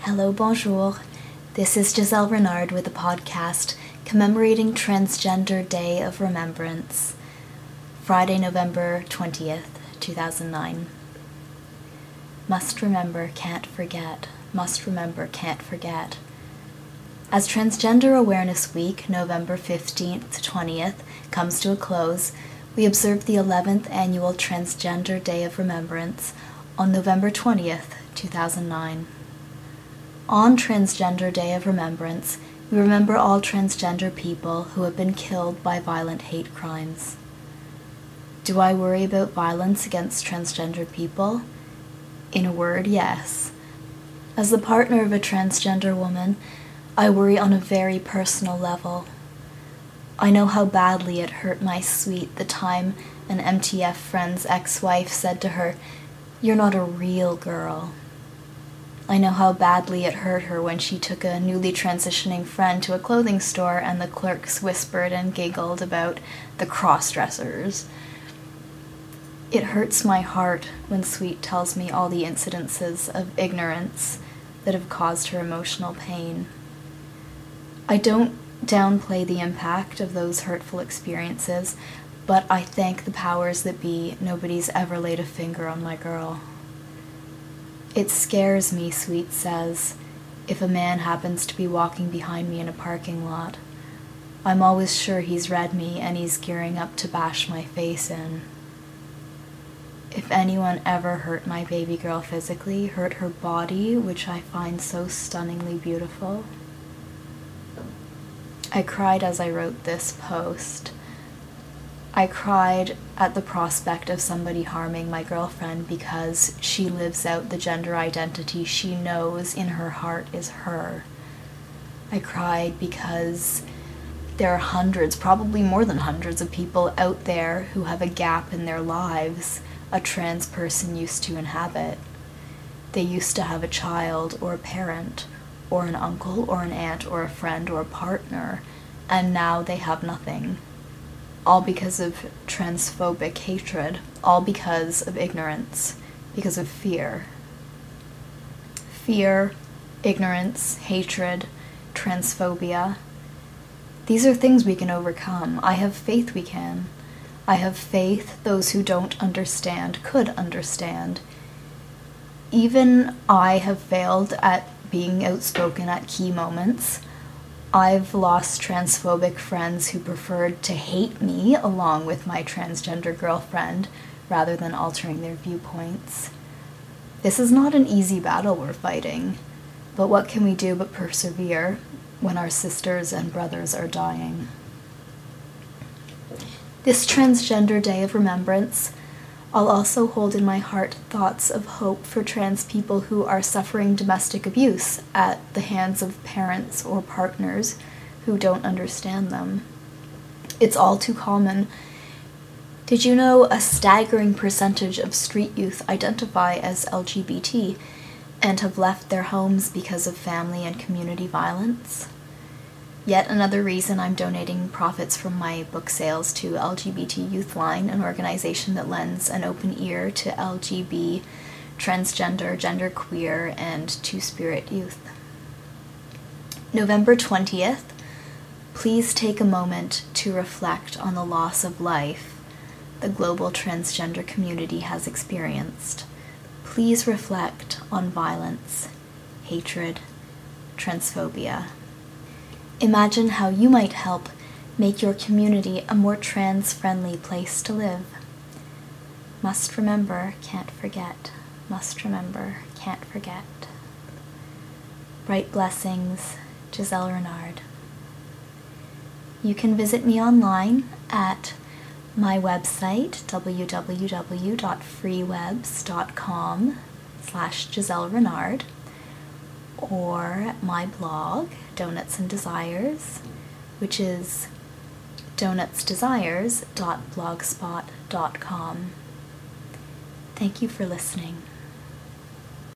Hello, bonjour. This is Giselle Renard with a podcast commemorating Transgender Day of Remembrance, Friday, November 20th, 2009. Must remember, can't forget. Must remember, can't forget. As Transgender Awareness Week, November 15th to 20th, comes to a close, we observe the 11th annual Transgender Day of Remembrance on November 20th, 2009. On Transgender Day of Remembrance, we remember all transgender people who have been killed by violent hate crimes. Do I worry about violence against transgender people? In a word, yes. As the partner of a transgender woman, I worry on a very personal level. I know how badly it hurt my sweet the time an MTF friend's ex-wife said to her, "You're not a real girl." I know how badly it hurt her when she took a newly transitioning friend to a clothing store and the clerks whispered and giggled about the cross-dressers. It hurts my heart when Sweet tells me all the incidences of ignorance that have caused her emotional pain. I don't downplay the impact of those hurtful experiences, but I thank the powers that be nobody's ever laid a finger on my girl. It scares me, Sweet says, if a man happens to be walking behind me in a parking lot. I'm always sure he's read me and he's gearing up to bash my face in. If anyone ever hurt my baby girl physically, hurt her body, which I find so stunningly beautiful. I cried as I wrote this post. I cried at the prospect of somebody harming my girlfriend because she lives out the gender identity she knows in her heart is her. I cried because there are hundreds, probably more than hundreds of people out there who have a gap in their lives a trans person used to inhabit. They used to have a child or a parent or an uncle or an aunt or a friend or a partner, and now they have nothing. All because of transphobic hatred, all because of ignorance, because of fear. Fear, ignorance, hatred, transphobia. These are things we can overcome. I have faith we can. I have faith those who don't understand could understand. Even I have failed at being outspoken at key moments. I've lost transphobic friends who preferred to hate me along with my transgender girlfriend rather than altering their viewpoints. This is not an easy battle we're fighting, but what can we do but persevere when our sisters and brothers are dying? This Transgender Day of Remembrance, I'll also hold in my heart thoughts of hope for trans people who are suffering domestic abuse at the hands of parents or partners who don't understand them. It's all too common. Did you know a staggering percentage of street youth identify as LGBT and have left their homes because of family and community violence? Yet another reason I'm donating profits from my book sales to LGBT Youth Line, an organization that lends an open ear to LGB, transgender, genderqueer, and two-spirit youth. November 20th, please take a moment to reflect on the loss of life the global transgender community has experienced. Please reflect on violence, hatred, transphobia. Imagine how you might help make your community a more trans-friendly place to live. Must remember, can't forget. Must remember, can't forget. Bright blessings, Giselle Renard. You can visit me online at my website, www.freewebs.com/Giselle Renard, or my blog, Donuts and Desires, which is donutsdesires.blogspot.com. Thank you for listening.